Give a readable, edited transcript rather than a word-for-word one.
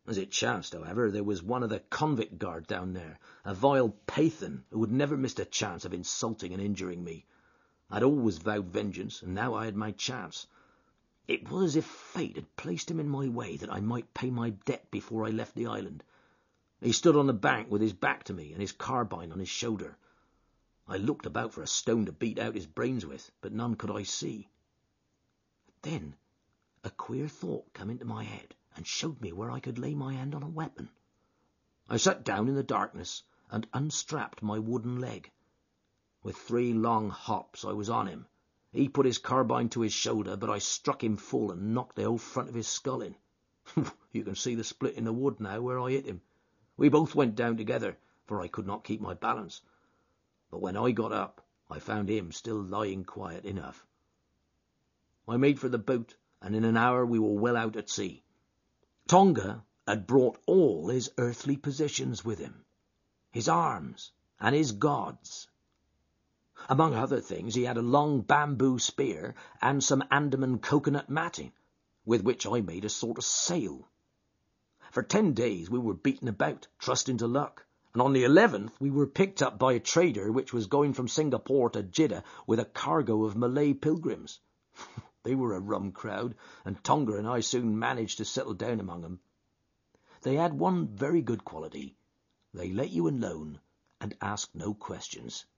As it chanced, however, there was one of the convict guard down there, a vile Pathan who had never missed a chance of insulting and injuring me. I'd always vowed vengeance, and now I had my chance. It was as if fate had placed him in my way that I might pay my debt before I left the island. He stood on the bank with his back to me and his carbine on his shoulder. I looked about for a stone to beat out his brains with, but none could I see. Then a queer thought came into my head and showed me where I could lay my hand on a weapon. I sat down in the darkness and unstrapped my wooden leg. With 3 long hops I was on him. He put his carbine to his shoulder, but I struck him full and knocked the whole front of his skull in. You can see the split in the wood now where I hit him. We both went down together, for I could not keep my balance. But when I got up, I found him still lying quiet enough. I made for the boat, and in an hour we were well out at sea. Tonga had brought all his earthly possessions with him, his arms and his gods. Among other things, he had a long bamboo spear and some Andaman coconut matting, with which I made a sort of sail. For 10 days we were beaten about, trusting to luck, and on the 11th we were picked up by a trader which was going from Singapore to Jeddah with a cargo of Malay pilgrims. They were a rum crowd, and Tonga and I soon managed to settle down among them. They had one very good quality. They let you alone and asked no questions.